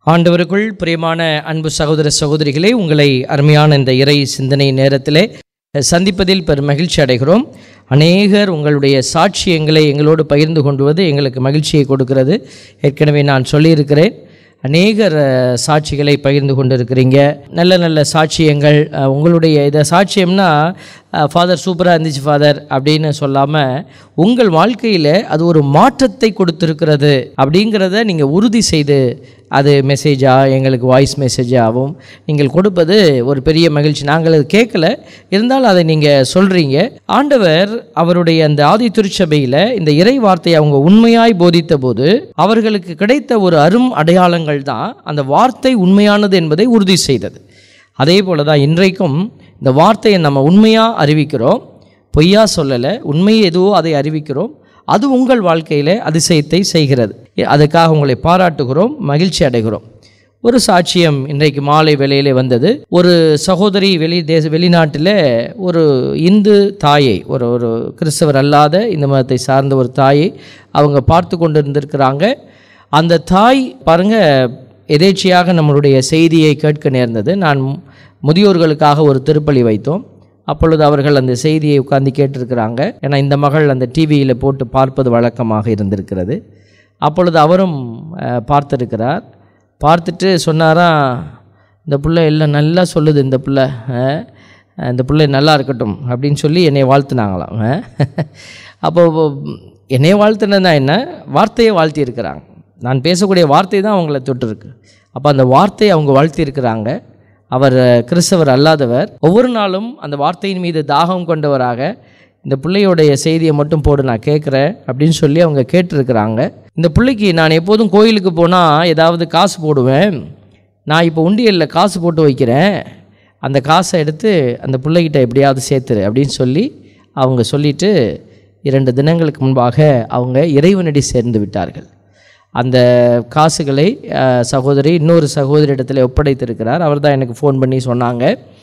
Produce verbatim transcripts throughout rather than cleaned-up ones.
ஆண்டவருக்குள் பிரியமான அன்பு சகோதர சகோதரிகளே, உங்களை அருமையான இந்த இறை சிந்தனை நேரத்திலே சந்திப்பதில் பெரும் மகிழ்ச்சி அடைகிறோம். அநேகர் உங்களுடைய சாட்சியங்களை எங்களோடு பகிர்ந்து கொண்டுவது எங்களுக்கு மகிழ்ச்சியை கொடுக்கிறது. ஏற்கனவே நான் சொல்லியிருக்கிறேன், அநேகர் சாட்சிகளை பகிர்ந்து கொண்டிருக்கிறீங்க. நல்ல நல்ல சாட்சியங்கள். உங்களுடைய இதை சாட்சியம்னா ஃபாதர் சூப்பராக இருந்துச்சு ஃபாதர் அப்படின்னு சொல்லாமல், உங்கள் வாழ்க்கையில் அது ஒரு மாற்றத்தை கொடுத்துருக்கிறது அப்படிங்கிறத நீங்கள் உறுதி செய்து அது மெசேஜாக எங்களுக்கு வாய்ஸ் மெசேஜாகவும் நீங்கள் கொடுப்பது ஒரு பெரிய மகிழ்ச்சி. நாங்கள் அது கேட்கல, இருந்தாலும் அதை நீங்கள் சொல்கிறீங்க. ஆண்டவர் அவருடைய அந்த ஆதி திருச்சபையில் இந்த இறை வார்த்தையை அவங்க உண்மையாய் போதித்த போது அவர்களுக்கு கிடைத்த ஒரு அரும் அடையாளங்கள் தான் அந்த வார்த்தை உண்மையானது என்பதை உறுதி செய்தது. அதே போல தான் இன்றைக்கும் இந்த வார்த்தையை நம்ம உண்மையாக அறிவிக்கிறோம், பொய்யா சொல்லலை, உண்மையை எதுவோ அதை அறிவிக்கிறோம். அது உங்கள் வாழ்க்கையில் அதிசயத்தை செய்கிறது. அதுக்காக உங்களை பாராட்டுகிறோம், மகிழ்ச்சி அடைகிறோம். ஒரு சாட்சியம் இன்றைக்கு மாலை வேளையிலே வந்தது. ஒரு சகோதரி வெளி தேச வெளிநாட்டில் ஒரு இந்து தாயை, ஒரு ஒரு கிறிஸ்தவர் அல்லாத இந்த மதத்தை சார்ந்த ஒரு தாயை அவங்க பார்த்து கொண்டு இருந்திருக்கிறாங்க. அந்த தாய் பாருங்கள், எதேச்சியாக நம்மளுடைய செய்தியை கேட்க நேர்ந்தது. நான் முதியோர்களுக்காக ஒரு திருப்பலி வைத்தோம். அப்பொழுது அவர்கள் அந்த செய்தியை உட்கார்ந்து கேட்டிருக்கிறாங்க. ஏன்னா இந்த மகள் அந்த டிவியில் போட்டு பார்ப்பது வழக்கமாக இருந்திருக்கிறது. அப்பொழுது அவரும் பார்த்துருக்கிறார். பார்த்துட்டு சொன்னாரா, இந்த பிள்ளை எல்லாம் நல்லா சொல்லுது, இந்த பிள்ளை இந்த பிள்ளை நல்லா இருக்கட்டும் அப்படின்னு சொல்லி என்னை வாழ்த்துனாங்களாம். அப்போ என்னை வாழ்த்துனதுனா என்ன, வார்த்தையை வாழ்த்தி இருக்கிறாங்க. நான் பேசக்கூடிய வார்த்தை தான் அவங்கள தொட்டிருக்கு. அப்போ அந்த வார்த்தையை அவங்க வாழ்த்தி இருக்கிறாங்க. அவர் கிறிஸ்தவர் அல்லாதவர். ஒவ்வொரு நாளும் அந்த வார்த்தையின் மீது தாகம் கொண்டவராக, இந்த பிள்ளையோடைய செய்தியை மட்டும் போடு நான் கேட்குறேன் அப்படின்னு சொல்லி அவங்க கேட்டிருக்கிறாங்க. இந்த பிள்ளைக்கு நான் எப்போதும் கோயிலுக்கு போனால் ஏதாவது காசு போடுவேன், நான் இப்போ உண்டியலில் காசு போட்டு வைக்கிறேன், அந்த காசை எடுத்து அந்த பிள்ளைகிட்ட எப்படியாவது சேர்த்துரு அப்படின்னு சொல்லி அவங்க சொல்லிவிட்டு இரண்டு தினங்களுக்கு முன்பாக அவங்க இறைவனடி சேர்ந்து விட்டார்கள். அந்த காசுகளை சகோதரி இன்னொரு சகோதரி இடத்துல ஒப்படைத்திருக்கிறார். அவர் தான் எனக்கு ஃபோன் பண்ணி சொன்னாங்க,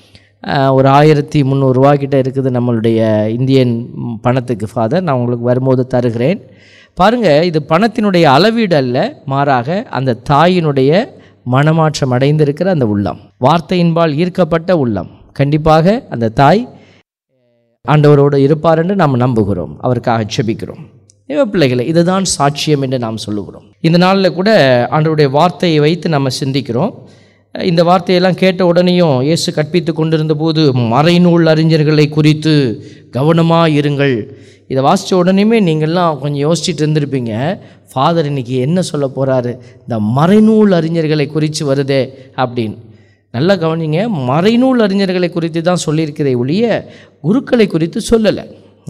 ஒரு ஆயிரத்தி முந்நூறுரூவா கிட்ட இருக்குது நம்மளுடைய இந்தியன் பணத்துக்கு ஃபாதர், நான் உங்களுக்கு வரும்போது தருகிறேன். பாருங்கள், இது பணத்தினுடைய அளவீடு அல்ல, மாறாக அந்த தாயினுடைய மனமாற்றம் அடைந்திருக்கிற அந்த உள்ளம், வார்த்தையின்பால் ஈர்க்கப்பட்ட உள்ளம். கண்டிப்பாக அந்த தாய் ஆண்டவரோடு இருப்பார் என்று நாம் நம்புகிறோம், அவருக்காக செபிக்கிறோம். பிள்ளைகளை, இதுதான் சாட்சியம் என்று நாம் சொல்லுகிறோம். இந்த நாளில் கூட ஆண்டவருடைய வார்த்தையை வைத்து நம்ம சிந்திக்கிறோம். இந்த வார்த்தையெல்லாம் கேட்ட உடனேயும் இயேசு கற்பித்து கொண்டிருந்த போது மறைநூல் அறிஞர்களை குறித்து கவனமாக இருங்கள். இதை வாசித்த உடனேயுமே நீங்கள்லாம் கொஞ்சம் யோசிச்சுட்டு இருந்திருப்பீங்க, ஃபாதர் இன்றைக்கி என்ன சொல்ல போகிறாரு, இந்த மறைநூல் அறிஞர்களை குறித்து வருதே அப்படின்னு. நல்லா கவனிங்க, மறைநூல் அறிஞர்களை குறித்து தான் சொல்லியிருக்கிறதை ஒழிய குருக்களை குறித்து சொல்லலை.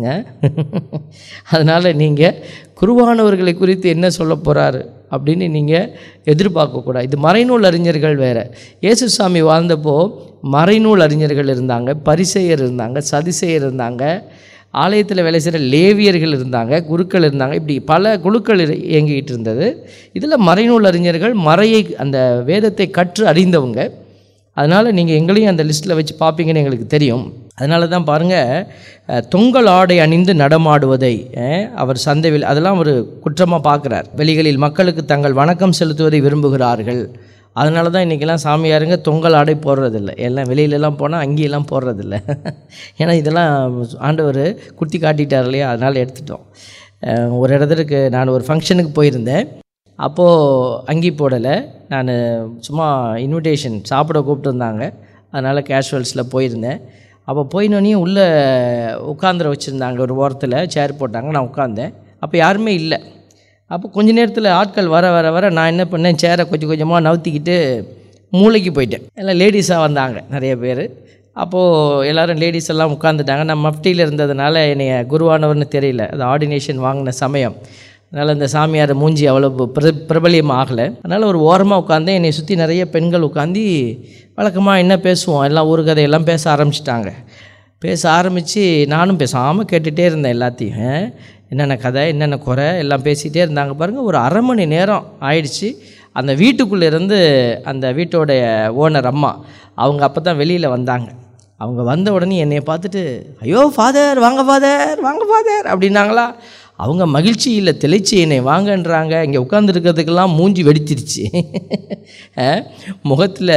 அதனால் நீங்கள் குருவானவர்களை குறித்து என்ன சொல்ல போகிறாரு அப்படின்னு நீங்கள் எதிர்பார்க்கக்கூடாது. இது மறைநூல் அறிஞர்கள் வேறு. இயேசுசாமி வாழ்ந்தப்போ மறைநூல் அறிஞர்கள் இருந்தாங்க, பரிசேயர் இருந்தாங்க, சதிசேயர் இருந்தாங்க, ஆலயத்தில் வேலை செய்கிற லேவியர்கள் இருந்தாங்க, குருக்கள் இருந்தாங்க, இப்படி பல குழுக்கள் இயங்கிக்கிட்டு இருந்தது. இதில் மறைநூல் அறிஞர்கள் மறையை, அந்த வேதத்தை கற்று அறிந்தவங்க. அதனால் நீங்கள் எங்களையும் அந்த லிஸ்ட்டில் வச்சு பார்ப்பீங்கன்னு எங்களுக்கு தெரியும். அதனால தான் பாருங்கள், தொங்கல் ஆடை அணிந்து நடமாடுவதை அவர் சந்தையில் அதெல்லாம் ஒரு குற்றமாக பார்க்குறார். வெளிகளில் மக்களுக்கு தங்கள் வணக்கம் செலுத்துவதை விரும்புகிறார்கள். அதனால தான் இன்றைக்கெல்லாம் சாமியாருங்க தொங்கல் ஆடை போடுறதில்ல, எல்லாம் வெளியிலலாம் போனால் அங்கேயெல்லாம் போடுறதில்ல. ஏன்னா இதெல்லாம் ஆண்டவர் குத்தி காட்டிட்டார் இல்லையா, அதனால் எடுத்துட்டோம். ஒரு இடத்துக்கு நான் ஒரு ஃபங்க்ஷனுக்கு போயிருந்தேன். அப்போது அங்கி போடலை, நான் சும்மா இன்விடேஷன் சாப்பிட கூப்பிட்டுருந்தாங்க, அதனால் கேஷுவல்ஸில் போயிருந்தேன். அப்போ போயினோடனே உள்ளே உட்காந்துர வச்சுருந்தாங்க, ஒரு ஓரத்தில் சேர் போட்டாங்க, நான் உட்காந்தேன். அப்போ யாருமே இல்லை. அப்போ கொஞ்ச நேரத்தில் ஆட்கள் வர வர வர நான் என்ன பண்ணேன், சேரை கொஞ்சம் கொஞ்சமாக நவுத்திக்கிட்டு மூளைக்கு போயிட்டேன். எல்லாம் லேடிஸாக வந்தாங்க நிறைய பேர். அப்போது எல்லோரும் லேடிஸ் எல்லாம் உட்காந்துட்டாங்க. நான் மஃப்டியில் இருந்ததுனால என்னைய குருவானவர்னு தெரியல, அது ஆர்டினேஷன் வாங்கின சமயம். அதனால் இந்த சாமியார் மூஞ்சி அவ்வளோ பிர பிரபலியம் ஆகலை. அதனால் ஒரு ஓரமாக உட்காந்து என்னை சுற்றி நிறைய பெண்கள் உட்காந்து வழக்கமாக என்ன பேசுவோம், எல்லாம் ஒரு கதையெல்லாம் பேச ஆரம்பிச்சிட்டாங்க. பேச ஆரம்பித்து நானும் பேசாமல் கேட்டுகிட்டே இருந்தேன். எல்லாத்தையும் என்னென்ன கதை, என்னென்ன குறை எல்லாம் பேசிகிட்டே இருந்தாங்க. பாருங்கள், ஒரு அரை மணி நேரம் ஆயிடுச்சு. அந்த வீட்டுக்குள்ளேருந்து அந்த வீட்டோடைய ஓனர் அம்மா அவங்க அப்போ தான் வெளியில் வந்தாங்க. அவங்க வந்த உடனே என்னை பார்த்துட்டு, ஐயோ ஃபாதர் வாங்க ஃபாதர் வாங்க ஃபாதர் அப்படின்னாங்களா. அவங்க மகிழ்ச்சியில் தெளிச்சி என்னை வாங்கன்றாங்க. இங்கே உட்காந்துருக்கிறதுக்கெல்லாம் மூஞ்சி வெடிச்சிருச்சு. முகத்தில்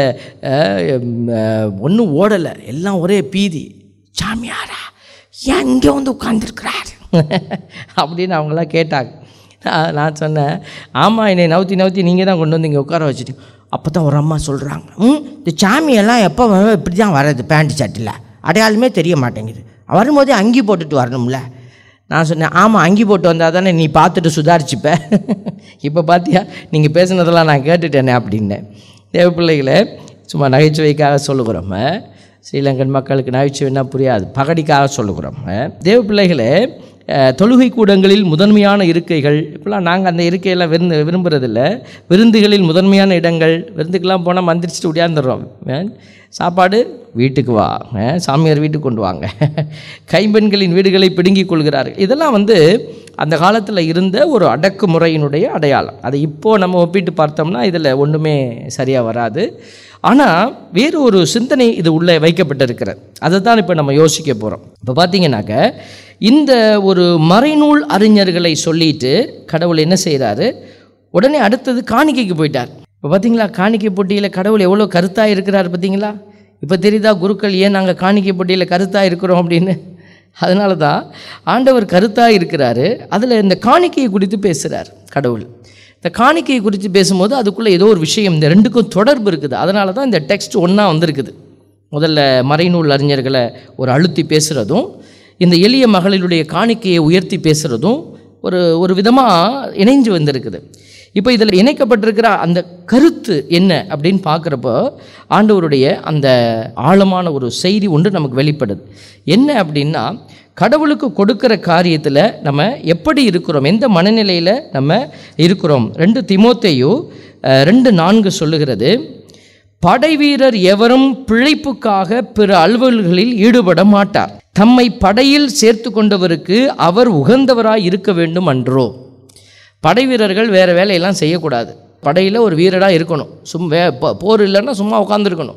ஒன்றும் ஓடலை, எல்லாம் ஒரே பீதி. சாமியாரா ஏன் இங்கே வந்து உட்காந்துருக்கிறார் அப்படின்னு அவங்களாம் கேட்டாங்க. நான் சொன்னேன், ஆமாம், என்னை நவுத்தி நவுத்தி நீங்கள் தான் கொண்டு வந்து இங்கே உட்கார வச்சுட்டீங்க. அப்போ தான் ஒரு அம்மா சொல்கிறாங்க, ம் இந்த சாமியெல்லாம் எப்போ இப்படி தான் வர்றது, பேண்ட் ஷர்ட்டில் அடையாளமே தெரிய மாட்டேங்குது, வரும்போதே அங்கி போட்டுட்டு வரணும்ல. நான் சொன்னேன், ஆமாம், அங்கி போட்டு வந்தால் தானே நீ பார்த்துட்டு சுதாரிச்சுப்ப. இப்போ பார்த்தியா நீங்கள் பேசுனதெல்லாம் நான் கேட்டுட்டேனே அப்படின்னேன். தேவ பிள்ளைகளை சும்மா நகைச்சுவைக்காக சொல்லுகிறோம். ஸ்ரீலங்கன் மக்களுக்கு நகைச்சுவைன்னா புரியாது, பகடிக்காக சொல்லுகிறோம். தேவ பிள்ளைகளே, தொழுகை கூடங்களில் முதன்மையான இருக்கைகள், இப்போலாம் நாங்கள் அந்த இருக்கையெல்லாம் விருந்து விரும்புகிறதில்ல. விருந்துகளில் முதன்மையான இடங்கள், விருந்துக்கெல்லாம் போனால் மந்திரிச்சிட்டு உடையாந்துடுறோம். சாப்பாடு வீட்டுக்கு வா, சாமியார் வீட்டுக்கு கொண்டு வாங்க, கைம்பெண்களின் வீடுகளை பிடுங்கிக் கொள்கிறார்கள். இதெல்லாம் வந்து அந்த காலத்தில் இருந்த ஒரு அடக்குமுறையினுடைய அடையாளம். அதை இப்போது நம்ம ஒப்பிட்டு பார்த்தோம்னா இதில் ஒன்றுமே சரியாக வராது. ஆனால் வேறு ஒரு சிந்தனை இது உள்ளே வைக்கப்பட்டிருக்கிறது. அதை தான் இப்போ நம்ம யோசிக்க போகிறோம். இப்போ பார்த்தீங்கன்னாக்க, இந்த ஒரு மறைநூல் அறிஞர்களை சொல்லிட்டு கடவுள் என்ன செய்கிறாரு, உடனே அடுத்தது காணிக்கைக்கு போயிட்டார். இப்போ பார்த்தீங்களா, காணிக்கை போட்டியில் கடவுள் எவ்வளோ கருத்தாக இருக்கிறார் பார்த்தீங்களா. இப்போ தெரியுதா குருக்கள் ஏன் நாங்கள் காணிக்கை போட்டியில் கருத்தாக இருக்கிறோம் அப்படின்னு. அதனால தான் ஆண்டவர் கருத்தாக இருக்கிறாரு. அதில் இந்த காணிக்கையை குறித்து பேசுகிறார் கடவுள். இந்த காணிக்கையை குறித்து பேசும்போது அதுக்குள்ளே ஏதோ ஒரு விஷயம், இந்த ரெண்டுக்கும் தொடர்பு இருக்குது. அதனால தான் இந்த டெக்ஸ்ட் ஒன்றா வந்திருக்குது. முதல்ல மறைநூல் அறிஞர்களை ஒரு அழுத்தி பேசுகிறதும், இந்த எளிய மகளிருடைய காணிக்கையை உயர்த்தி பேசுகிறதும் ஒரு ஒரு விதமாக இணைஞ்சு வந்திருக்குது. இப்போ இதில் இணைக்கப்பட்டிருக்கிற அந்த கருத்து என்ன அப்படின்னு பார்க்குறப்போ ஆண்டவருடைய அந்த ஆழமான ஒரு செய்தி ஒன்று நமக்கு வெளிப்படுது. என்ன அப்படின்னா, கடவுளுக்கு கொடுக்கிற காரியத்தில் நம்ம எப்படி இருக்கிறோம், எந்த மனநிலையில் நம்ம இருக்கிறோம். ரெண்டு தீமோத்தேயு ரெண்டு நான்கு சொல்லுகிறது, படை வீரர் எவரும் பிழைப்புக்காக பிற அலுவல்களில் ஈடுபட மாட்டார், தம்மை படையில் சேர்த்து கொண்டவருக்கு அவர் உகந்தவராய் இருக்க வேண்டும் அன்றோ. படை வீரர்கள் வேறு வேலையெல்லாம் செய்யக்கூடாது, படையில் ஒரு வீரராக இருக்கணும். சும் வே போர் இல்லைன்னா சும்மா உட்காந்துருக்கணும்.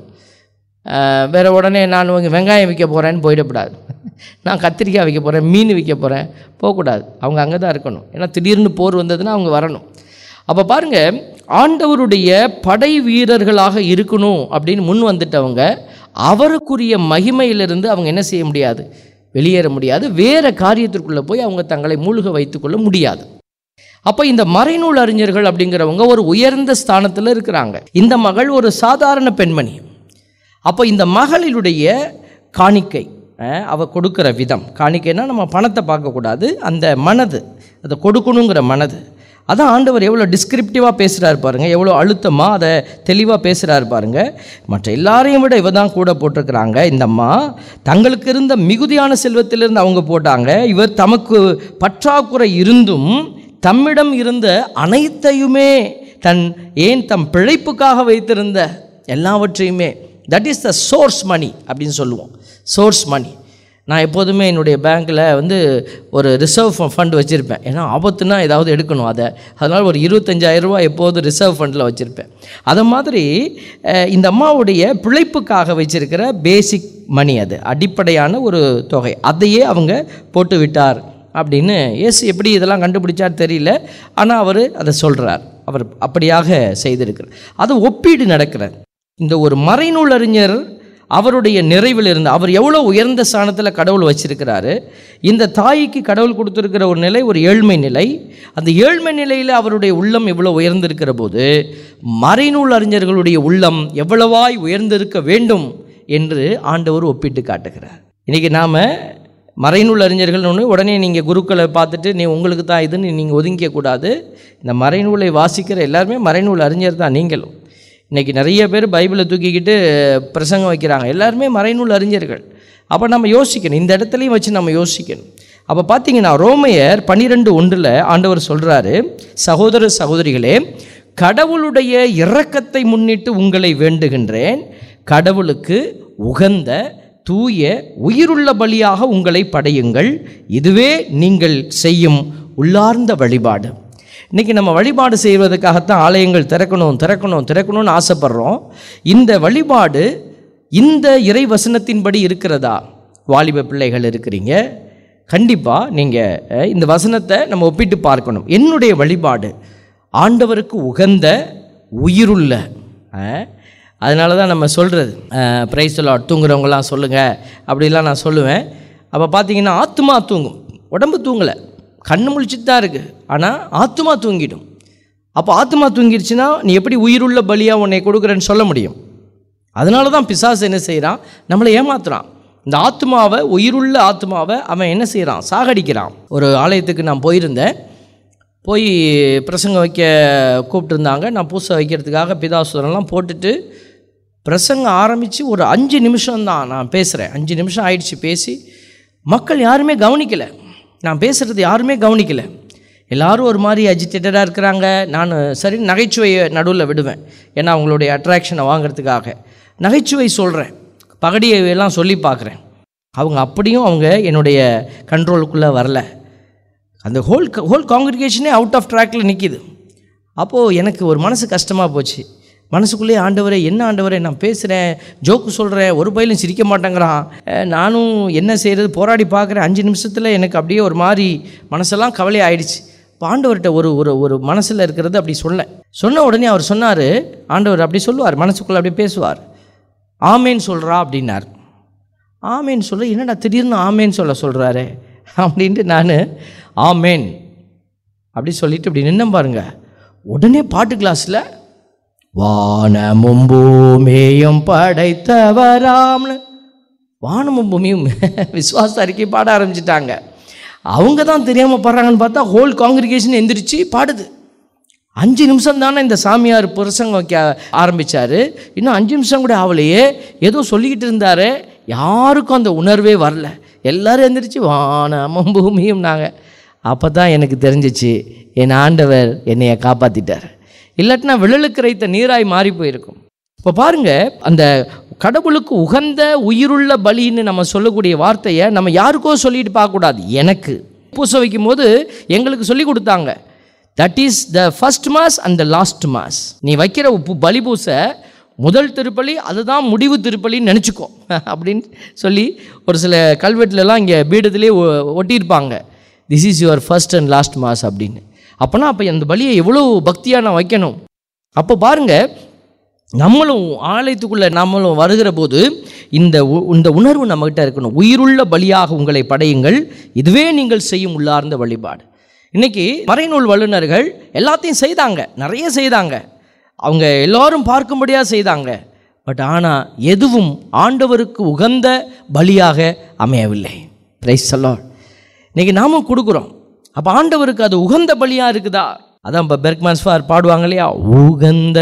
வேறு உடனே நான் வெங்காயம் விற்க போகிறேன்னு போயிடக்கூடாது, நான் கத்திரிக்காய் விற்க போகிறேன், மீன் விற்க போகிறேன் போகக்கூடாது. அவங்க அங்கே தான் இருக்கணும். ஏன்னா திடீர்னு போர் வந்ததுன்னா அவங்க வரணும். அப்போ பாருங்கள், ஆண்டவருடைய படை வீரர்களாக இருக்கணும் அப்படின்னு முன் வந்துட்டவங்க அவருக்குரிய மகிமையிலிருந்து அவங்க என்ன செய்ய முடியாது, வெளியேற முடியாது. வேறு காரியத்திற்குள்ளே போய் அவங்க தங்களை மூழ்க வைத்துக்கொள்ள முடியாது. அப்போ இந்த மறைநூல் அறிஞர்கள் அப்படிங்கிறவங்க ஒரு உயர்ந்த ஸ்தானத்தில் இருக்கிறாங்க. இந்த மகள் ஒரு சாதாரண பெண்மணி. அப்போ இந்த மகளினுடைய காணிக்கை, அவள் கொடுக்குற விதம், காணிக்கைன்னா நம்ம பணத்தை பார்க்கக்கூடாது, அந்த மனது, அதை கொடுக்கணுங்கிற மனது. அதான் ஆண்டவர் எவ்வளோ டிஸ்கிரிப்டிவாக பேசுகிறாரு பாருங்கள், எவ்வளோ அழுத்தமாக அதை தெளிவாக பேசுகிறாரு பாருங்கள். மற்ற எல்லாரையும் விட இவ தான் கூட போட்டிருக்கிறாங்க. இந்த அம்மா தங்களுக்கு இருந்த மிகுதியான செல்வத்திலிருந்து அவங்க போட்டாங்க. இவர் தமக்கு பற்றாக்குறை இருந்தும் தம்மிடம் இருந்த அனைத்தையுமே தன் ஏன் தம் பிழைப்புக்காக வைத்திருந்த எல்லாவற்றையுமே, that is the source money அப்படின்னு சொல்லுவோம். Source money. நான் எப்போதுமே என்னுடைய பேங்க்கில் வந்து ஒரு ரிசர்வ் ஃபண்ட் வச்சுருப்பேன். ஏன்னா ஆபத்துனா ஏதாவது எடுக்கணும் அதை, அதனால் ஒரு இருபத்தஞ்சாயிரரூபா எப்போதும் ரிசர்வ் ஃபண்டில் வச்சுருப்பேன். அது மாதிரி இந்த அம்மாவுடைய பிழைப்புக்காக வச்சுருக்கிற பேசிக் மணி, அது அடிப்படையான ஒரு தொகை, அதையே அவங்க போட்டு விட்டார் அப்படின்னு இயேசு எப்படி இதெல்லாம் கண்டுபிடிச்சார் தெரியல. ஆனால் அவர் அதை சொல்கிறார், அவர் அப்படியாக செய்திருக்கிறார். அது ஒப்பீடு நடக்கிறார். இந்த ஒரு மறைநூல் அறிஞர் அவருடைய நிறைவில் இருந்து அவர் எவ்வளோ உயர்ந்த ஸ்தானத்தில் கடவுள் வச்சிருக்கிறாரு. இந்த தாய்க்கு கடவுள் கொடுத்துருக்கிற ஒரு நிலை ஒரு ஏழ்மை நிலை. அந்த ஏழ்மை நிலையில் அவருடைய உள்ளம் எவ்வளோ உயர்ந்திருக்கிற போது மறைநூல் அறிஞர்களுடைய உள்ளம் எவ்வளவாய் உயர்ந்திருக்க வேண்டும் என்று ஆண்டவர் ஒப்பிட்டு காட்டுகிறார். இன்றைக்கி நாம் மறைநூல் அறிஞர்கள் ஒன்று உடனே நீங்கள் குருக்களை பார்த்துட்டு நீ உங்களுக்கு தான் இதுன்னு நீங்கள் ஒதுங்கிக்கக்கூடாது. இந்த மறைநூலை வாசிக்கிற எல்லாருமே மறைநூல் அறிஞர் தான். நீங்களும் இன்றைக்கி நிறைய பேர் பைபிளை தூக்கிக்கிட்டு பிரசங்கம் வைக்கிறாங்க, எல்லாருமே மறைநூல் அறிஞர்கள். அப்போ நம்ம யோசிக்கணும், இந்த இடத்துலையும் வச்சு நம்ம யோசிக்கணும். அப்போ பார்த்தீங்கன்னா ரோமையர் பன்னிரெண்டு ஒன்றில் ஆண்டவர் சொல்கிறாரு, சகோதர சகோதரிகளே, கடவுளுடைய இரக்கத்தை முன்னிட்டு உங்களை வேண்டுகின்றேன், கடவுளுக்கு உகந்த தூய உயிருள்ள பலியாக உங்களை படையுங்கள், இதுவே நீங்கள் செய்யும் உள்ளார்ந்த வழிபாடு. இன்றைக்கி நம்ம வழிபாடு செய்வதற்காகத்தான் ஆலயங்கள் திறக்கணும் திறக்கணும் திறக்கணும்னு ஆசைப்படுறோம். இந்த வழிபாடு இந்த இறை வசனத்தின்படி இருக்கிறதா? வாலிப பிள்ளைகள் இருக்கிறீங்க, கண்டிப்பாக நீங்கள் இந்த வசனத்தை நம்ம ஒப்பிட்டு பார்க்கணும். என்னுடைய வழிபாடு ஆண்டவருக்கு உகந்த உயிருள்ள, அதனால தான் நம்ம சொல்கிறது பிரைஸ் லார்ட் தூங்குறவங்களாம் சொல்லுங்கள் அப்படிலாம் நான் சொல்லுவேன். அப்போ பார்த்தீங்கன்னா ஆத்துமா தூங்கும், உடம்பு தூங்கலை, கண்ணு முழிச்சிட்டு தான் இருக்குது, ஆனால் ஆத்துமா தூங்கிடும். அப்போ ஆத்துமா தூங்கிடுச்சுன்னா நீ எப்படி உயிருள்ள பலியாக உன்னை கொடுக்குறேன்னு சொல்ல முடியும்? அதனால தான் பிசாசு என்ன செய்கிறான், நம்மளை ஏமாத்துறான். இந்த ஆத்மாவை, உயிருள்ள ஆத்மாவை அவன் என்ன செய்கிறான், சாகடிக்கிறான். ஒரு ஆலயத்துக்கு நான் போயிருந்தேன், போய் பிரசங்கம் வைக்க கூப்பிட்டுருந்தாங்க. நான் பூசை வைக்கிறதுக்காக பிதாசுரெல்லாம் போட்டுட்டு பிரசங்கம் ஆரம்பித்து ஒரு அஞ்சு நிமிஷம்தான் நான் பேசுகிறேன். அஞ்சு நிமிஷம் ஆயிடுச்சு பேசி, மக்கள் யாருமே கவனிக்கலை, நான் பேசுகிறது யாருமே கவனிக்கலை. எல்லோரும் ஒரு மாதிரி அஜிடேட்டடாக இருக்கிறாங்க. நான் சரி நகைச்சுவையை நடுவில் விடுவேன், ஏன்னா அவங்களுடைய அட்ராக்ஷனை வாங்கிறதுக்காக நகைச்சுவை சொல்கிறேன், பகடியை எல்லாம் சொல்லி பார்க்குறேன். அவங்க அப்படியும் அவங்க என்னுடைய கண்ட்ரோலுக்குள்ளே வரல. அந்த ஹோல் ஹோல் காங்கிரிகேஷனே அவுட் ஆஃப் ட்ராக்கில் நிற்கிது. அப்போது எனக்கு ஒரு மனசு கஷ்டமாக போச்சு. மனசுக்குள்ளேயே ஆண்டவரே, என்ன ஆண்டவரே, நான் பேசுகிறேன், ஜோக்கு சொல்கிறேன், ஒரு பயிலும் சிரிக்க மாட்டேங்கிறான், நானும் என்ன செய்கிறது போராடி பார்க்குறேன். அஞ்சு நிமிஷத்தில் எனக்கு அப்படியே ஒரு மாதிரி மனசெல்லாம் கவலை ஆயிடுச்சு. இப்போ ஆண்டவர்கிட்ட ஒரு ஒரு ஒரு மனசில் இருக்கிறது அப்படி சொல்ல சொன்ன உடனே அவர் சொன்னார், ஆண்டவர் அப்படி சொல்லுவார், மனசுக்குள்ளே அப்படி பேசுவார், ஆமேன்னு சொல்கிறா அப்படின்னார். ஆமேன்னு சொல்ல, என்னடா திடீர்னு ஆமேன்னு சொல்ல சொல்கிறாரு அப்படின்ட்டு நான் ஆமேன் அப்படி சொல்லிவிட்டு இப்படி நின்ன பாருங்க. உடனே பாட்டு கிளாஸில் வானமும் பூமியும் படைத்தவராம்னு வானமும் பூமியும் விசுவாச அறிக்கை பாட ஆரம்பிச்சிட்டாங்க. அவங்க தான் தெரியாமல் பாடுறாங்கன்னு பார்த்தா ஹோல் காங்கிரிகேஷன் எந்திரிச்சு பாடுது. அஞ்சு நிமிஷம் தானே இந்த சாமியார் பிரசங்கம் வைக்க ஆரம்பித்தார், இன்னும் அஞ்சு நிமிஷம் கூட ஆகலையே, ஏதோ சொல்லிக்கிட்டு இருந்தார், யாருக்கும் அந்த உணர்வே வரல. எல்லோரும் எந்திரிச்சு வானமும் பூமியும் நாங்கள். அப்போ தான் எனக்கு தெரிஞ்சிச்சு, என் ஆண்டவர் என்னையை காப்பாற்றிட்டார், இல்லாட்டினா விழலுக்கு ரைத்த நீராய் மாறி போயிருக்கும். இப்போ பாருங்கள், அந்த கடவுளுக்கு உகந்த உயிருள்ள பலின்னு நம்ம சொல்லக்கூடிய வார்த்தையை நம்ம யாருக்கோ சொல்லிட்டு பார்க்கக்கூடாது. எனக்கு பூசை வைக்கும் போது எங்களுக்கு சொல்லி கொடுத்தாங்க, that is the first mass and the last mass. நீ வைக்கிற பலி பூசை முதல் திருப்பலி, அதுதான் முடிவு திருப்பலின்னு நினச்சிக்கோ அப்படின்னு சொல்லி ஒரு சில கல்வெட்டுலலாம் இங்கே பீடத்திலே ஒட்டியிருப்பாங்க, this is your first and last mass அப்படின்னு. அப்போனா அப்போ அந்த பலியை எவ்வளோ பக்தியாக நான் வைக்கணும். அப்போ பாருங்கள், நம்மளும் ஆலயத்துக்குள்ளே நம்மளும் வருகிற போது இந்த இந்த உணர்வு நம்மகிட்ட இருக்கணும். உயிருள்ள பலியாக உங்களை படையுங்கள், இதுவே நீங்கள் செய்யும் உள்ளார்ந்த வழிபாடு. இன்றைக்கி மறைநூல் வல்லுநர்கள் எல்லாத்தையும் செய்தாங்க, நிறைய செய்தாங்க, அவங்க எல்லோரும் பார்க்கும்படியாக செய்தாங்க. பட் ஆனால் எதுவும் ஆண்டவருக்கு உகந்த பலியாக அமையவில்லை. Praise the Lord. இன்றைக்கி நாமும் கொடுக்குறோம், அப்போ ஆண்டவருக்கு அது உகந்த பலியாக இருக்குதா? அதான் இப்போ பெர்க்மன்ஸ்பார் பாடுவாங்க இல்லையா, உகந்த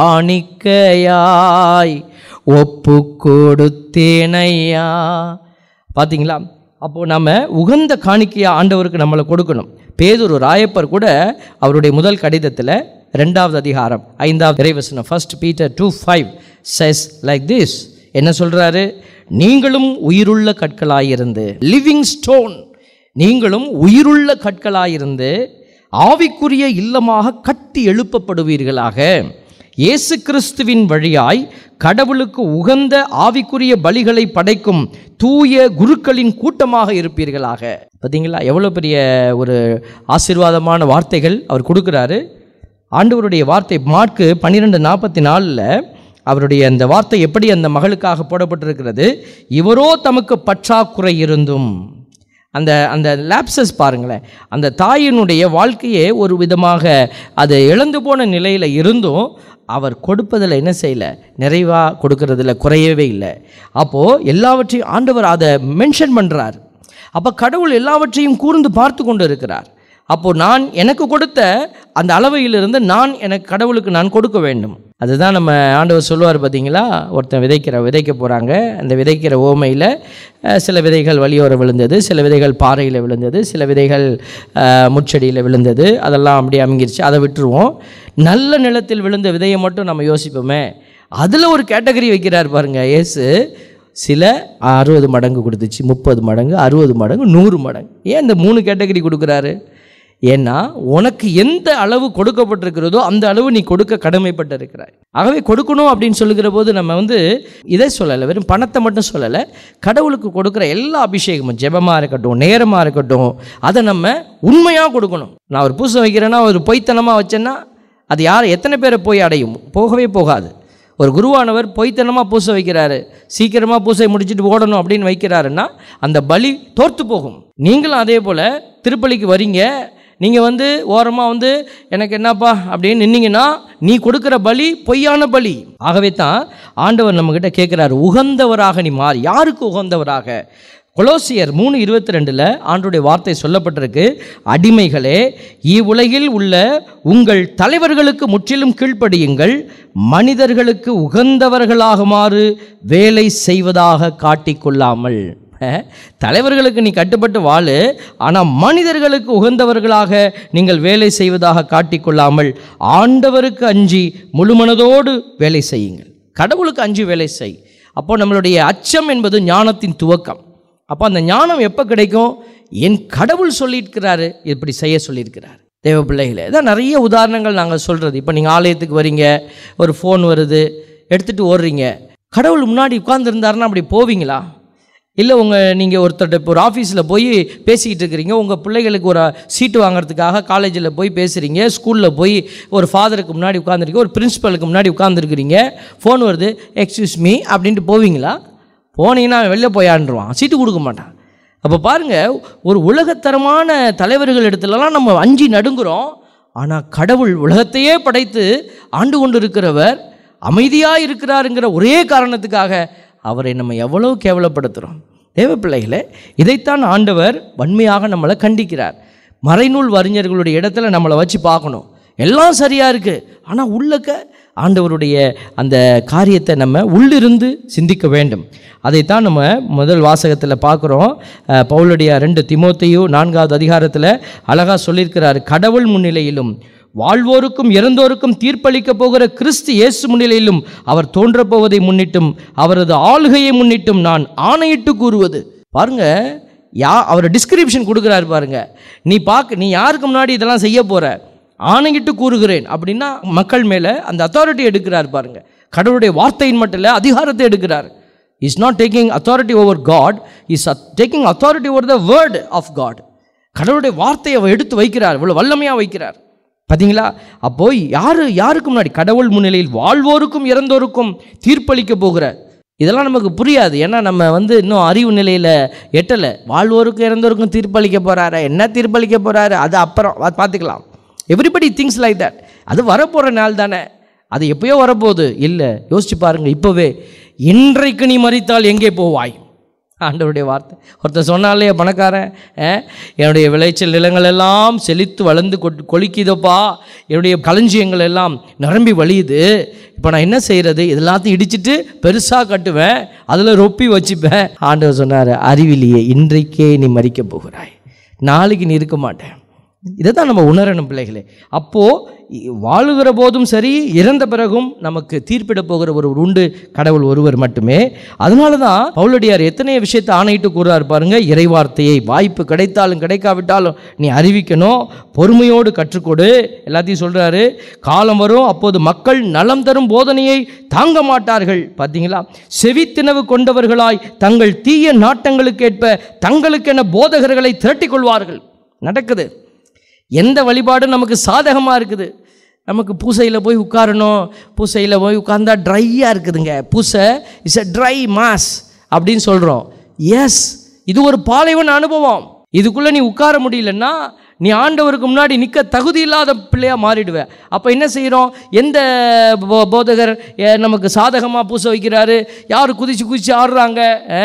காணிக்கையாய் ஒப்பு கொடுத்தேனையா. பார்த்தீங்களா? அப்போது நம்ம உகந்த காணிக்கையாக ஆண்டவருக்கு நம்மளை கொடுக்கணும். பேதுரு ராயப்பர் கூட அவருடைய முதல் கடிதத்தில் ரெண்டாவது அதிகாரம் ஐந்தாவது இறைவசனம் first Peter two five says like this, என்ன சொல்கிறாரு? நீங்களும் உயிருள்ள கற்களாயிருந்து, லிவிங் ஸ்டோன், நீங்களும் உயிருள்ள கற்களாயிருந்து ஆவிக்குரிய இல்லமாக கட்டி எழுப்பப்படுவீர்களாக, இயேசு கிறிஸ்துவின் வழியாய் கடவுளுக்கு உகந்த ஆவிக்குரிய பலிகளை படைக்கும் தூய குருக்களின் கூட்டமாக இருப்பீர்களாக. பார்த்தீங்களா எவ்வளோ பெரிய ஒரு ஆசீர்வாதமான வார்த்தைகள் அவர் கொடுக்குறாரு. ஆண்டவருடைய வார்த்தை மார்க்கு பன்னிரெண்டு நாற்பத்தி நாலில் அவருடைய அந்த வார்த்தை எப்படி அந்த மகளுக்காக போடப்பட்டிருக்கிறது, இவரோ தமக்கு பற்றாக்குறை இருந்தும். அந்த அந்த லேப்சஸ் பாருங்களேன், அந்த தாயினுடைய வாழ்க்கையே ஒரு விதமாக அது இழந்து போன நிலையில் இருந்தும் அவர் கொடுப்பதில் என்ன செய்யலை, நிறைவாக கொடுக்கறதில்ல, குறையவே இல்லை. அப்போது எல்லாவற்றையும் ஆண்டவர் அதை மென்ஷன் பண்ணுறார். அப்போ கடவுள் எல்லாவற்றையும் கூர்ந்து பார்த்து கொண்டு இருக்கிறார். அப்போது நான் எனக்கு கொடுத்த அந்த அளவையிலிருந்து நான் எனக்கு கடவுளுக்கு நான் கொடுக்க வேண்டும். அதுதான் நம்ம ஆண்டவர் சொல்லுவார் பார்த்தீங்களா, ஒருத்தன் விதைக்கிற விதைக்க போகிறாங்க, அந்த விதைக்கிற ஓமையில் சில விதைகள் வழியோர விழுந்தது, சில விதைகள் பாறையில் விழுந்தது, சில விதைகள் முச்செடியில் விழுந்தது, அதெல்லாம் அப்படியே அமைங்கிருச்சு, அதை விட்டுருவோம். நல்ல நிலத்தில் விழுந்த விதையை மட்டும் நம்ம யோசிப்போமே, அதில் ஒரு கேட்டகரி வைக்கிறார் பாருங்கள் இயேசு. சில அறுபது மடங்கு கொடுத்துச்சு, முப்பது மடங்கு, அறுபது மடங்கு, நூறு மடங்கு. ஏன் இந்த மூணு கேட்டகரி கொடுக்குறாரு? ஏன்னா உனக்கு எந்த அளவு கொடுக்கப்பட்டிருக்கிறதோ அந்த அளவு நீ கொடுக்க கடமைப்பட்டிருக்கிறாய். ஆகவே கொடுக்கணும் அப்படின்னு சொல்லுகிற போது நம்ம வந்து இதை சொல்லலை, வெறும் பணத்தை மட்டும் சொல்லலை, கடவுளுக்கு கொடுக்குற எல்லா அபிஷேகமும், ஜெபமாக இருக்கட்டும், நேரமாக இருக்கட்டும், அதை நம்ம உண்மையாக கொடுக்கணும். நான் ஒரு பூசை வைக்கிறேன்னா ஒரு பொய்த்தனமாக வச்சேன்னா அது யார் எத்தனை பேரை போய் அடையும்? போகவே போகாது. ஒரு குருவானவர் பொய்த்தனமாக பூசை வைக்கிறாரு, சீக்கிரமாக பூசை முடிச்சுட்டு ஓடணும் அப்படின்னு வைக்கிறாருன்னா அந்த பலி தோர்த்து போகும். நீங்களும் அதே போல் திருப்பலிக்கு வரீங்க, நீங்கள் வந்து ஓரமாக வந்து எனக்கு என்னப்பா அப்படின்னு நின்னீங்கன்னா நீ கொடுக்குற பலி பொய்யான பலி. ஆகவே தான் ஆண்டவர் நம்மக்கிட்ட கேட்குறாரு, உகந்தவராக நீ மாறி. யாருக்கு உகந்தவராக? கொலோசியர் மூணு இருபத்தி ரெண்டில் ஆண்டவருடைய வார்த்தை சொல்லப்பட்டிருக்கு, அடிமைகளே இவ்வுலகில் உள்ள உங்கள் தலைவர்களுக்கு முற்றிலும் கீழ்ப்படியுங்கள், மனிதர்களுக்கு உகந்தவர்களாகுமாறு வேலை செய்வதாக காட்டிக்கொள்ளாமல். தலைவர்களுக்கு நீ கட்டுப்பட்டு வாழு, ஆனால் மனிதர்களுக்கு உகந்தவர்களாக நீங்கள் வேலை செய்வதாக காட்டிக்கொள்ளாமல் ஆண்டவருக்கு அஞ்சி முழுமனதோடு வேலை செய்யுங்கள். கடவுளுக்கு அஞ்சி வேலை செய். அப்போ நம்மளுடைய அச்சம் என்பது ஞானத்தின் துவக்கம். அப்போ அந்த ஞானம் எப்போ கிடைக்கும்? என் கடவுள் சொல்லியிருக்கிறாரு, இப்படி செய்ய சொல்லியிருக்கிறார். தேவ பிள்ளைகளே, இதான் நிறைய உதாரணங்கள் நாங்கள் சொல்கிறது. இப்போ நீங்கள் ஆலயத்துக்கு வரீங்க, ஒரு ஃபோன் வருது, எடுத்துகிட்டு ஓடுறீங்க. கடவுள் முன்னாடி உட்கார்ந்துருந்தாருன்னா அப்படி போவீங்களா? இல்லை உங்கள் நீங்கள் ஒருத்தர்கிட்ட இப்போ ஒரு ஆஃபீஸில் போய் பேசிக்கிட்டு இருக்கிறீங்க, உங்கள் பிள்ளைகளுக்கு ஒரு சீட்டு வாங்கிறதுக்காக காலேஜில் போய் பேசுகிறீங்க, ஸ்கூலில் போய் ஒரு ஃபாதருக்கு முன்னாடி உட்காந்துருக்கீங்க, ஒரு பிரின்ஸிபலுக்கு முன்னாடி உட்காந்துருக்கிறீங்க, ஃபோன் வருது, எக்ஸ்கியூஸ் மீ அப்படின்ட்டு போவீங்களா? போனீங்கன்னா வெளில போயாண்டுருவான், சீட்டு கொடுக்க மாட்டான். அப்போ பாருங்கள், ஒரு உலகத்தரமான தலைவர்கள் இடத்துலலாம் நம்ம அஞ்சி நடுங்குறோம். ஆனால் கடவுள் உலகத்தையே படைத்து ஆண்டு கொண்டு இருக்கிறவர் அமைதியாக இருக்கிறாருங்கிற ஒரே காரணத்துக்காக அவரை நம்ம எவ்வளோ கேவலப்படுத்துகிறோம். தேவ பிள்ளைகளே, இதைத்தான் ஆண்டவர் வன்மையாக நம்மளை கண்டிக்கிறார். மறைநூல் அறிஞர்களுடைய இடத்துல நம்மளை வச்சு பார்க்கணும். எல்லாம் சரியாக இருக்குது, ஆனால் உள்ளக்க ஆண்டவருடைய அந்த காரியத்தை நம்ம உள்ளிருந்து சிந்திக்க வேண்டும். அதைத்தான் நம்ம முதல் வாசகத்தில் பார்க்குறோம். பவுலுடைய ரெண்டு தீமோத்தேயு நான்காவது அதிகாரத்தில் அழகாக சொல்லியிருக்கிறார், கடவுள் முன்னிலையிலும் வாழ்வோருக்கும் இறந்தோருக்கும் தீர்ப்பளிக்க போகிற கிறிஸ்து இயேசு முன்னிலையிலும் அவர் தோன்றப்போவதை முன்னிட்டும் அவரது ஆளுகையை முன்னிட்டும் நான் ஆணையிட்டு கூறுவது. பாருங்க, யா அவர் டிஸ்கிரிப்ஷன் கொடுக்குறாரு பாருங்க. நீ பார்க்க, நீ யாருக்கு முன்னாடி இதெல்லாம் செய்ய போற, ஆணையிட்டு கூறுகிறேன் அப்படின்னா மக்கள் மேலே அந்த அத்தாரிட்டி எடுக்கிறார் பாருங்க. கடவுளுடைய வார்த்தையின் மட்டும் இல்லை, அதிகாரத்தை எடுக்கிறார். Is not taking authority over God, is taking authority over the word of God. கடவுளுடைய வார்த்தையை அவர் எடுத்து வைக்கிறார், இவ்வளோ வல்லமையாக வைக்கிறார். பார்த்தீங்களா? அப்போ யாரு யாருக்கு முன்னாடி? கடவுள் முன்னிலையில் வாழ்வோருக்கும் இறந்தோருக்கும் தீர்ப்பளிக்க போகிற. இதெல்லாம் நமக்கு புரியாது, ஏன்னா நம்ம வந்து இன்னும் அறிவு நிலையில் எட்டலை. வாழ்வோருக்கும் இறந்தோருக்கும் தீர்ப்பளிக்க போகிறாரு, என்ன தீர்ப்பளிக்க போகிறாரு அது அப்புறம் பார்த்துக்கலாம். Everybody things like that. அது வரப்போகிற நாள் தானே, அது எப்போயோ வரப்போகுது. இல்லை, யோசிச்சு பாருங்கள். இப்போவே இன்றைக்கு நீ மரித்தால் எங்கே போவாய்? ஆண்டவருடைய வார்த்தை. ஒருத்தர் சொன்னாலே பணக்காரன், என்னுடைய விளைச்சல் நிலங்கள் எல்லாம் செழித்து வளர்ந்து கொ கொளிக்குதப்பா, என்னுடைய களஞ்சியங்கள் எல்லாம் நிரம்பி வழியுது, இப்போ நான் என்ன செய்கிறது? இதெல்லாத்தையும் இடிச்சிட்டு பெருசாக கட்டுவேன், அதில் ரொப்பி வச்சுப்பேன். ஆண்டவர் சொன்னார், அறிவிலியே இன்றைக்கே நீ மரிக்க போகிறாய், நாளைக்கு நீ இருக்க மாட்டேன். இதை தான் நம்ம உணரணும் பிள்ளைகளே. அப்போது வாழுகிற போதும் சரி, இறந்த பிறகும் நமக்கு தீர்ப்பிட போகிற ஒரு உண்டு கடவுள் ஒருவர் மட்டுமே. அதனால தான் பவுலடியார் எத்தனை விஷயத்தை ஆணையிட்டு கூறார் பாருங்க. இறைவார்த்தையை வாய்ப்பு கிடைத்தாலும் கிடைக்காவிட்டாலும் நீ அறிவிக்கணும், பொறுமையோடு கற்றுக்கொடு, எல்லாத்தையும் சொல்கிறாரு. காலம் வரும், அப்போது மக்கள் நலம் தரும் போதனையை தாங்க மாட்டார்கள். பார்த்தீங்களா? செவித்தினவு கொண்டவர்களாய் தங்கள் தீய நாட்டங்களுக்கேற்ப தங்களுக்கென போதகர்களை திரட்டி கொள்வார்கள். நடக்குது. எந்த வழிபாடும் நமக்கு சாதகமாக இருக்குது. நமக்கு பூசையில் போய் உட்காரணும், பூசையில் போய் உட்கார்ந்தா ட்ரையாக இருக்குதுங்க. பூசை இஸ் எ ட்ரை மாஸ் அப்படின்னு சொல்கிறோம். எஸ், இது ஒரு பாலைவன அனுபவம். இதுக்குள்ளே நீ உட்கார முடியலன்னா நீ ஆண்டவருக்கு முன்னாடி நிற்க தகுதி இல்லாத பிள்ளையாக மாறிடுவேன். அப்போ என்ன செய்கிறோம்? எந்த போதகர் நமக்கு சாதகமாக பூசை வைக்கிறாரு, யார் குதிச்சு குதிச்சு ஆடுறாங்க?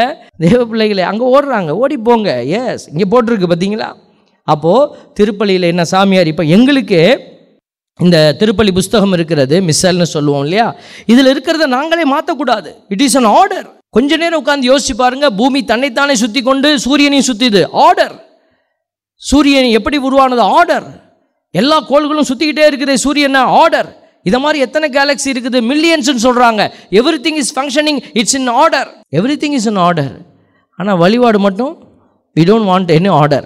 தேவ பிள்ளைகளே, அங்கே ஓடுறாங்க, ஓடி போங்க. எஸ், இங்கே போட்டிருக்கு பார்த்தீங்களா? அப்போது திருப்பலியில் என்ன சாமியார், இப்போ எங்களுக்கு இந்த திருப்பலி புஸ்தகம் இருக்கிறது, மிஸ்ஸல்னு சொல்லுவோம் இல்லையா, இதில் இருக்கிறத நாங்களே மாற்றக்கூடாது. It is in order. கொஞ்ச நேரம் உட்காந்து யோசிச்சு பாருங்க. பூமி தன்னைத்தானே சுற்றி கொண்டு சூரியனையும் சுற்றிது, ஆர்டர். சூரியன் எப்படி உருவானது? ஆர்டர். எல்லா கோள்களும் சுற்றிக்கிட்டே இருக்குது, சூரியனை ஆர்டர். இதை மாதிரி எத்தனை கேலக்ஸி இருக்குது? மில்லியன்ஸ்னு சொல்கிறாங்க. Everything is functioning, it's in order. Everything is in order. ஆனால் வழிபாடு மட்டும் we don't want any order.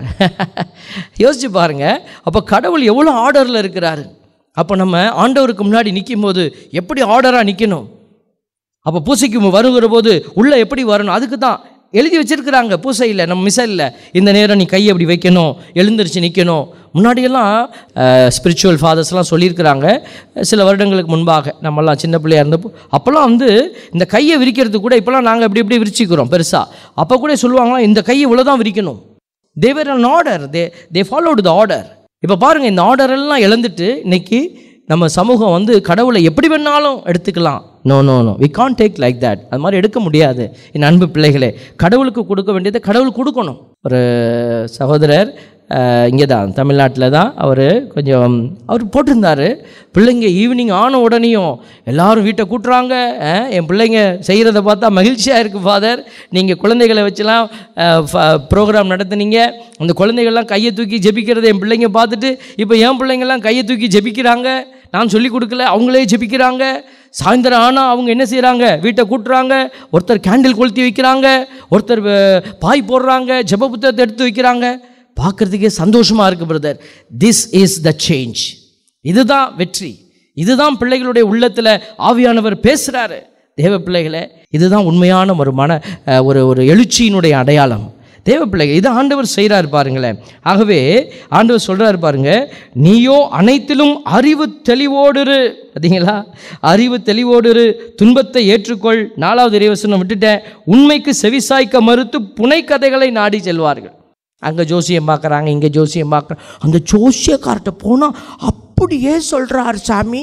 யோசிச்சு பாருங்க, அப்போ கடவுள் எவ்வளோ ஆர்டரில் இருக்கிறாரு. அப்போ நம்ம ஆண்டவருக்கு முன்னாடி நிற்கும் போது எப்படி ஆர்டராக நிற்கணும். அப்போ பூசைக்கு வருகிற போது உள்ளே எப்படி வரணும், அதுக்கு தான் எழுதி வச்சுருக்கிறாங்க பூசையில், நம்ம மிசையில் இந்த நேரம் நீ கையை அப்படி வைக்கணும், எழுந்திரிச்சு நிற்கணும். முன்னாடியெல்லாம் ஸ்பிரிச்சுவல் ஃபாதர்ஸ்லாம் சொல்லியிருக்கிறாங்க சில வருடங்களுக்கு முன்பாக, நம்மலாம் சின்ன பிள்ளையாக இருந்தப்போ. அப்போல்லாம் வந்து இந்த கையை விரிக்கிறது கூட இப்போலாம் நாங்கள் எப்படி எப்படி விரிச்சிக்கிறோம் பெருசாக. அப்போ கூட சொல்லுவாங்களாம் இந்த கையை இவ்வளோ தான் விரிக்கணும். They were in order, they they followed the order. இப்போ பாருங்கள், இந்த ஆர்டரெல்லாம் இழந்துட்டு இன்றைக்கி நம்ம சமூகம் வந்து கடவுளை எப்படி வேணாலும் எடுத்துக்கலாம். No no no we can't take like that. அது மாதிரி எடுக்க முடியாது. என் அன்பு பிள்ளைகளே, கடவுளுக்கு கொடுக்க வேண்டியதை கடவுள் கொடுக்கணும். ஒரு சகோதரர் இங்கே தான் தமிழ்நாட்டில் தான், அவர் கொஞ்சம் அவர் போட்டிருந்தார், பிள்ளைங்க ஈவினிங் ஆன உடனேயும் எல்லோரும் வீட்டை கூட்டுறாங்க, என் பிள்ளைங்க செய்கிறத பார்த்தா மகிழ்ச்சியாக இருக்குது ஃபாதர், நீங்கள் குழந்தைகளை வச்சுலாம் ப்ரோக்ராம் நடத்துனீங்க, அந்த குழந்தைகள்லாம் கையை தூக்கி ஜெபிக்கிறத என் பிள்ளைங்க பார்த்துட்டு இப்போ என் பிள்ளைங்கள்லாம் கையை தூக்கி ஜெபிக்கிறாங்க, நான் சொல்லி கொடுக்கல அவங்களே ஜெபிக்கிறாங்க. சாயந்தரம் ஆனால் அவங்க என்ன செய்கிறாங்க, வீட்டை கூட்டுறாங்க, ஒருத்தர் கேண்டில் கொளுத்தி வைக்கிறாங்க, ஒருத்தர் பாய் போடுறாங்க, ஜெப புத்தகத்தை எடுத்து வைக்கிறாங்க. பார்க்குறதுக்கே சந்தோஷமாக இருக்குது brother. This is the change. இதுதான் வெற்றி. இதுதான் பிள்ளைகளுடைய உள்ளத்தில் ஆவியானவர் பேசுகிறாரு. தேவ பிள்ளைகளை, இதுதான் உண்மையான ஒரு மன ஒரு ஒரு எழுச்சியினுடைய அடையாளம். தேவ பிள்ளைகள், இதை ஆண்டவர் செய்கிறார் பாருங்களேன். ஆகவே ஆண்டவர் சொல்கிறார் பாருங்க, நீயோ அனைத்திலும் அறிவு தெளிவோடு, பார்த்தீங்களா, அறிவு தெளிவோடு துன்பத்தை ஏற்றுக்கொள். நாலாவது இறைவசனம் விட்டுட்டேன், உண்மைக்கு செவிசாய்க்க மறுத்து புனைக்கதைகளை நாடி செல்வார்கள். அங்கே ஜோசியம் பார்க்குறாங்க, இங்கே ஜோசியம் பார்க்குறாங்க. அந்த ஜோசியக்கார்ட்ட போனால் அப்படியே சொல்கிறார் சாமி,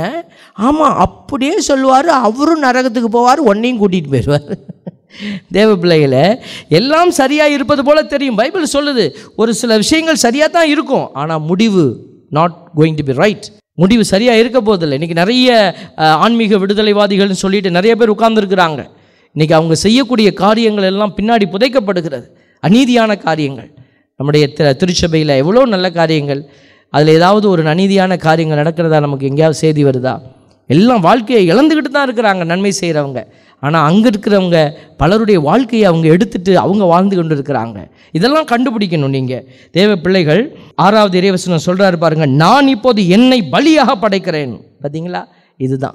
ஆமாம் அப்படியே சொல்லுவார், அவரும் நரகத்துக்கு போவார், ஒன்றையும் கூட்டிகிட்டு போயிடுவார். தேவ பிள்ளைகளை, எல்லாம் சரியாக இருப்பது போல தெரியும். பைபிள் சொல்லுது ஒரு சில விஷயங்கள் சரியாக தான் இருக்கும், ஆனால் முடிவு not going to be right. முடிவு சரியாக இருக்க போதில்லை. இன்றைக்கி நிறைய ஆன்மீக விடுதலைவாதிகள்னு சொல்லிட்டு நிறைய பேர் உட்கார்ந்துருக்குறாங்க. இன்றைக்கி அவங்க செய்யக்கூடிய காரியங்கள் எல்லாம் பின்னாடி புதைக்கப்படுகிறது, அநீதியான காரியங்கள். நம்முடைய திருச்சபையில் எவ்வளோ நல்ல காரியங்கள், அதில் ஏதாவது ஒரு அநீதியான காரியங்கள் நடக்கிறதா நமக்கு எங்கேயாவது செய்தி வருதா? எல்லாம் வாழ்க்கையை இழந்துக்கிட்டு தான் இருக்கிறாங்க நன்மை செய்கிறவங்க. ஆனால் அங்கே இருக்கிறவங்க பலருடைய வாழ்க்கையை அவங்க எடுத்துட்டு அவங்க வாழ்ந்து கொண்டு இருக்கிறாங்க. இதெல்லாம் கண்டுபிடிக்கணும் நீங்கள் தேவ பிள்ளைகள். ஆறாவது இறைவசனம் சொல்கிறாரு பாருங்க, நான் இப்போது என்னை பலியாக படைக்கிறேன். பார்த்தீங்களா, இதுதான்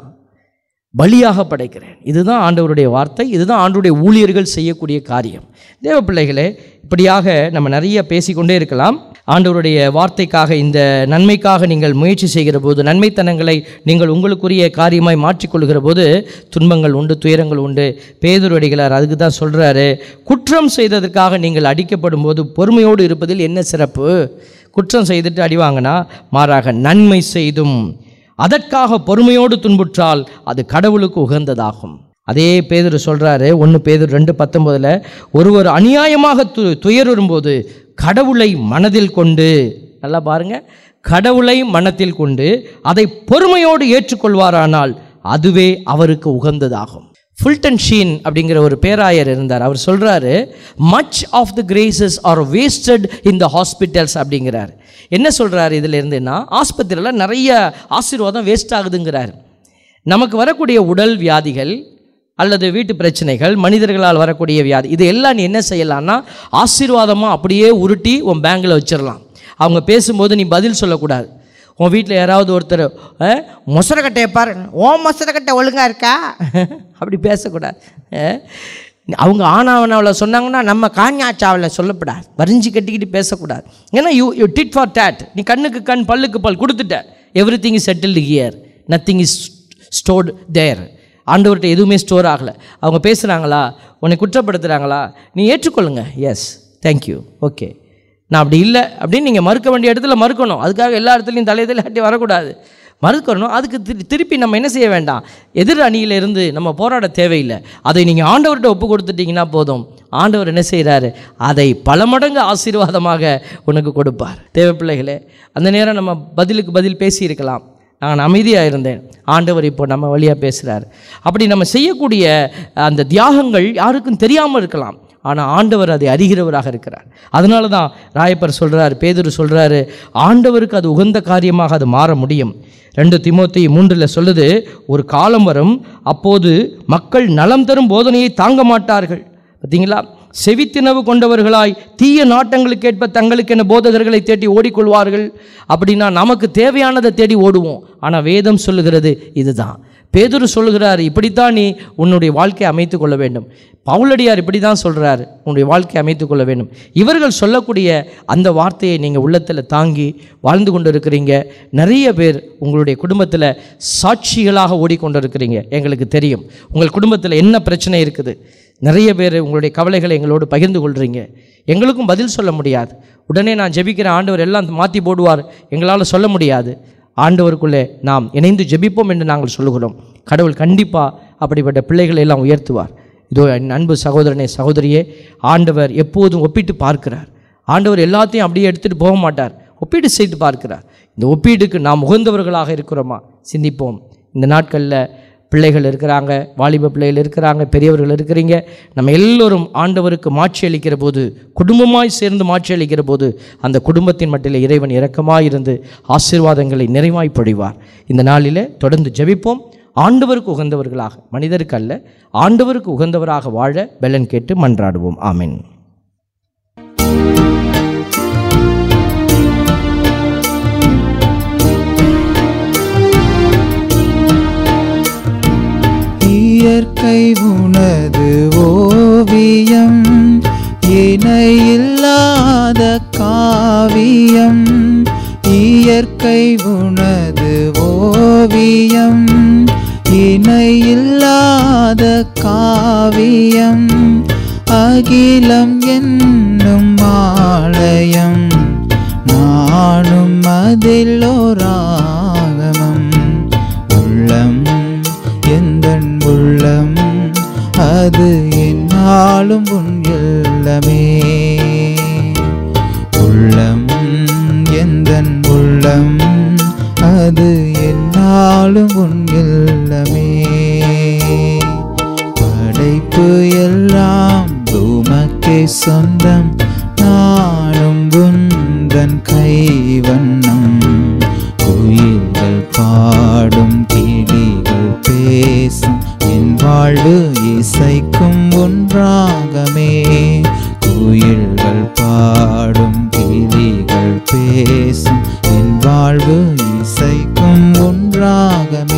பலியாக படைக்கிறேன். இதுதான் ஆண்டவருடைய வார்த்தை, இதுதான் ஆண்டவருடைய ஊழியர்கள் செய்யக்கூடிய காரியம். தேவ பிள்ளைகளே, இப்படியாக நம்ம நிறைய பேசிக்கொண்டே இருக்கலாம். ஆண்டவருடைய வார்த்தைக்காக, இந்த நன்மைக்காக நீங்கள் முயற்சி செய்கிற போது, நன்மைத்தனங்களை நீங்கள் உங்களுக்குரிய காரியமாய் மாற்றிக்கொள்கிற போது துன்பங்கள் உண்டு, துயரங்கள் உண்டு. பேதுரு அடிகளார் அதுக்கு தான் சொல்கிறாரு, குற்றம் செய்ததற்காக நீங்கள் அடிக்கப்படும் போது பொறுமையோடு இருப்பதில் என்ன சிறப்பு? குற்றம் செய்துட்டு அடிவாங்கன்னா, மாறாக நன்மை செய்தும் அதற்காக பொறுமையோடு துன்புற்றால் அது கடவுளுக்கு உகந்ததாகும். அதே பேதுரு சொல்கிறாரு, ஒன்று பேதுரு ரெண்டு பத்தொம்போதில், ஒருவர் அநியாயமாக து துயர் வரும்போது கடவுளை மனதில் கொண்டு, நல்லா பாருங்கள், கடவுளை மனத்தில் கொண்டு அதை பொறுமையோடு ஏற்றுக்கொள்வாரானால் அதுவே அவருக்கு உகந்ததாகும். ஃபுல்டன் ஷீன் அப்படிங்கிற ஒரு பேராயர் இருந்தார். அவர் சொல்கிறாரு, much of the graces are wasted in the hospitals அப்படிங்கிறார். என்ன சொல்கிறார் இதில் இருந்துன்னா, ஆஸ்பத்திரியில் நிறைய ஆசீர்வாதம் வேஸ்ட் ஆகுதுங்கிறார். நமக்கு வரக்கூடிய உடல் வியாதிகள் அல்லது வீட்டு பிரச்சனைகள், மனிதர்களால் வரக்கூடிய வியாதி, இது எல்லாம் நீ என்ன செய்யலான்னா ஆசீர்வாதமாக அப்படியே உருட்டி உன் பேங்கில் வச்சிடலாம். அவங்க பேசும்போது நீ பதில் சொல்லக்கூடாது. உன் வீட்டில் யாராவது ஒருத்தர் மொசரக்கட்டையை பாரு, ஓ மொசரக்கட்டை ஒழுங்காக இருக்கா அப்படி பேசக்கூடாது. அவங்க ஆனாவனாவில் சொன்னாங்கன்னா நம்ம காஞ்சாச்சாவில் சொல்லக்கூடாது, வரிஞ்சு கட்டிக்கிட்டு பேசக்கூடாது. ஏன்னா you you did for that, நீ கண்ணுக்கு கண் பல்லுக்கு பல் கொடுத்துட்ட. Everything is settled here, nothing is stored there. ஆண்டவர்கிட்ட எதுவுமே ஸ்டோர் ஆகலை. அவங்க பேசுகிறாங்களா, உன்னை குற்றப்படுத்துகிறாங்களா, நீ ஏற்றுக்கொள்ளுங்க, எஸ் தேங்க்யூ ஓகே, நான் அப்படி இல்லை அப்படின்னு நீங்கள் மறுக்க வேண்டிய இடத்துல மறுக்கணும். அதுக்காக எல்லா இடத்துலையும் தலையதில் ஆட்டி வரக்கூடாது, மறுக்கணும். அதுக்கு திரு திருப்பி நம்ம என்ன செய்ய வேண்டாம், எதிர் அணியிலிருந்து நம்ம போராட தேவையில்லை. அதை நீங்கள் ஆண்டவர்கிட்ட ஒப்பு கொடுத்துட்டிங்கன்னா போதும். ஆண்டவர் என்ன செய்கிறாரு, அதை பல மடங்கு ஆசீர்வாதமாக உனக்கு கொடுப்பார். தேவ பிள்ளைகளே, அந்த நேரம் நம்ம பதிலுக்கு பதில் பேசியிருக்கலாம், நான் அமைதியாக இருந்தேன், ஆண்டவர் இப்போ நம்ம வழியாக பேசுகிறார். அப்படி நம்ம செய்யக்கூடிய அந்த தியாகங்கள் யாருக்கும் தெரியாமல் இருக்கலாம், ஆனால் ஆண்டவர் அதை அறிகிறவராக இருக்கிறார். அதனால தான் ராயப்பர் சொல்கிறார், பேதுரு சொல்கிறாரு, ஆண்டவருக்கு அது உகந்த காரியமாக அது மாற முடியும். ரெண்டு தீமோத்தி மூன்றில் சொல்லுது, ஒரு காலம் வரும், அப்போது மக்கள் நலம் தரும் போதனையை தாங்க மாட்டார்கள். பார்த்தீங்களா, செவித்தினவு கொண்டவர்களாய் தீய நாட்டங்களுக்கேற்ப தங்களுக்கென போதகர்களை தேடி ஓடிக்கொள்வார்கள். அப்படின்னா நமக்கு தேவையானதை தேடி ஓடுவோம். ஆனால் வேதம் சொல்லுகிறது இதுதான். பேதுரு சொல்லுகிறார், இப்படித்தான் நீ உன்னுடைய வாழ்க்கையை அமைத்து கொள்ள வேண்டும். பவுலடியார் இப்படி தான் சொல்கிறார், உன்னுடைய வாழ்க்கையை அமைத்து கொள்ள வேண்டும். இவர்கள் சொல்லக்கூடிய அந்த வார்த்தையை நீங்கள் உள்ளத்தில் தாங்கி வாழ்ந்து கொண்டு இருக்கிறீங்க. நிறைய பேர் உங்களுடைய குடும்பத்தில் சாட்சிகளாக ஓடிக்கொண்டு இருக்கிறீங்க. எங்களுக்கு தெரியும் உங்கள் குடும்பத்தில் என்ன பிரச்சனை இருக்குது. நிறைய பேர் உங்களுடைய கவலைகளை எங்களோடு பகிர்ந்து கொள்கிறீங்க. எங்களுக்கும் பதில் சொல்ல முடியாது. உடனே நான் ஜெபிக்கிற ஆண்டவர் எல்லாம் மாற்றி போடுவார் எங்களால் சொல்ல முடியாது. ஆண்டவருக்குள்ளே நாம் இணைந்து ஜெபிப்போம் என்று நாங்கள் சொல்லுகிறோம். கடவுள் கண்டிப்பாக அப்படிப்பட்ட பிள்ளைகளை எல்லாம் உயர்த்துவார். இதோ என் அன்பு சகோதரனே சகோதரியே, ஆண்டவர் எப்போதும் ஒப்பிட்டு பார்க்கிறார். ஆண்டவர் எல்லாத்தையும் அப்படியே எடுத்துகிட்டு போக மாட்டார், ஒப்பீடு செய்து பார்க்கிறார். இந்த ஒப்பீடுக்கு நாம் உகந்தவர்களாக இருக்கிறோமா சிந்திப்போம். இந்த நாட்களில் பிள்ளைகள் இருக்கிறாங்க, வாலிப பிள்ளைகள் இருக்கிறாங்க, பெரியவர்கள் இருக்கிறீங்க. நம்ம எல்லோரும் ஆண்டவருக்கு மாட்சி அளிக்கிற போது, குடும்பமாய் சேர்ந்து மாட்சி அளிக்கிற போது, அந்த குடும்பத்தின் மட்டில் இறைவன் இரக்கமாய் இருந்து ஆசீர்வாதங்களை நிறைவாய் பொழிவார். இந்த நாளில் தொடர்ந்து ஜெபிப்போம். ஆண்டவருக்கு உகந்தவர்களாக, மனிதருக்கு அல்ல, ஆண்டவருக்கு உகந்தவராக வாழ பெலன் கேட்டு மன்றாடுவோம். ஆமென். இயற்கை உனது ஓவியம், இணையில்லாத காவியம். இயற்கை உனது ஓவியம், இணையில்லாத காவியம். அகிலம் என்னும் ஆலயம், நானும் அதில் ஓராகமம். உள்ளம் எந்தன் உள்ளம், அது என்னாலும் உன் இல்லமே. உள்ளம் எந்தன் உள்ளம், அது என்னாலும் உன் இல்லமே. படைப்பு எல்லாம் உமக்கே சொந்தம், நானும் உந்தன் கைவண்ணம். குயில்கள் பாடும், கிளிகள் பேசும், என் வாழ்வு இசைக்கும் ஒன்றாகமே. குயில்கள் பாடும், கிளிகள் பேசும், என் வாழ்வு இசைக்கும் ஒன்றாகமே.